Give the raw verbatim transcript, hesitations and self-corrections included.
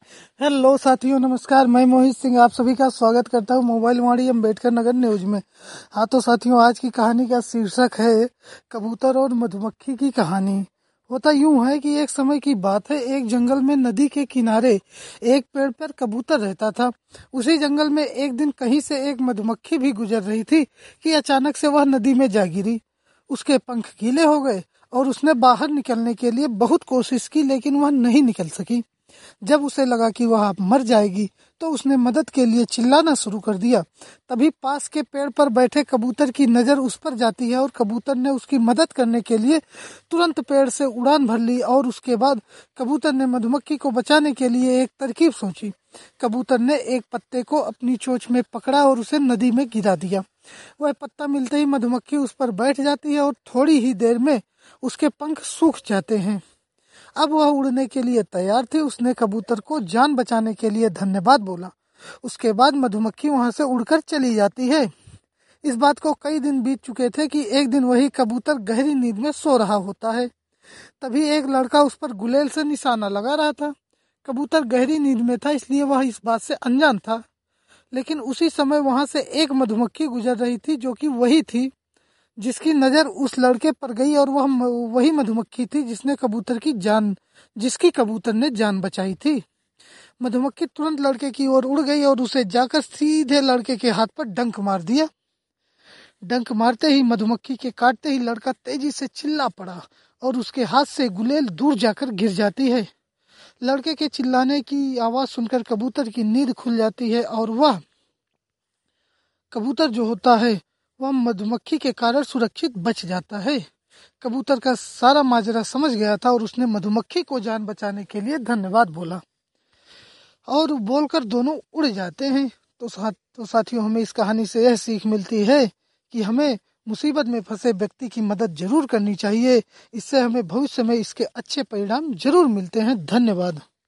Hello साथियों, नमस्कार। मैं मोहित सिंह आप सभी का स्वागत करता हूं मोबाइल वाणी अम्बेडकर नगर न्यूज में। हाँ तो साथियों, आज की कहानी का शीर्षक है कबूतर और मधुमक्खी की कहानी। होता यूं है कि एक समय की बात है, एक जंगल में नदी के किनारे एक पेड़ पर कबूतर रहता था। उसी जंगल में एक दिन कहीं से एक मधुमक्खी भी गुजर रही थी कि अचानक से वह नदी में जा गिरी। उसके पंख गीले हो गए और उसने बाहर निकलने के लिए बहुत कोशिश की, लेकिन वह नहीं निकल सकी। जब उसे लगा कि वह अब मर जाएगी तो उसने मदद के लिए चिल्लाना शुरू कर दिया। तभी पास के पेड़ पर बैठे कबूतर की नजर उस पर जाती है और कबूतर ने उसकी मदद करने के लिए तुरंत पेड़ से उड़ान भर ली। और उसके बाद कबूतर ने मधुमक्खी को बचाने के लिए एक तरकीब सोची। कबूतर ने एक पत्ते को अपनी चोंच में पकड़ा और उसे नदी में गिरा दिया। वह पत्ता मिलते ही मधुमक्खी उस पर बैठ जाती है और थोड़ी ही देर में उसके पंख सूख जाते हैं। अब वह उड़ने के लिए तैयार थी। उसने कबूतर को जान बचाने के लिए धन्यवाद बोला। उसके बाद मधुमक्खी वहां से उड़कर चली जाती है। इस बात को कई दिन बीत चुके थे कि एक दिन वही कबूतर गहरी नींद में सो रहा होता है। तभी एक लड़का उस पर गुलेल से निशाना लगा रहा था। कबूतर गहरी नींद में था, इसलिए वह इस बात से अनजान था। लेकिन उसी समय वहां से एक मधुमक्खी गुजर रही थी, जो कि वही थी जिसकी नजर उस लड़के पर गई। और वह वही मधुमक्खी थी जिसने कबूतर की जान जिसकी कबूतर ने जान बचाई थी। मधुमक्खी तुरंत लड़के की ओर उड़ गई और उसे जाकर सीधे लड़के के हाथ पर डंक मार दिया। डंक मारते ही मधुमक्खी के काटते ही लड़का तेजी से चिल्ला पड़ा और उसके हाथ से गुलेल दूर जाकर गिर जाती है। लड़के के चिल्लाने की आवाज सुनकर कबूतर की नींद खुल जाती है और वह कबूतर जो होता है वह मधुमक्खी के कारण सुरक्षित बच जाता है। कबूतर का सारा माजरा समझ गया था और उसने मधुमक्खी को जान बचाने के लिए धन्यवाद बोला और बोलकर दोनों उड़ जाते हैं। तो साथ तो साथियों, हमें इस कहानी से यह सीख मिलती है कि हमें मुसीबत में फंसे व्यक्ति की मदद जरूर करनी चाहिए। इससे हमें भविष्य में इसके अच्छे परिणाम जरूर मिलते हैं। धन्यवाद।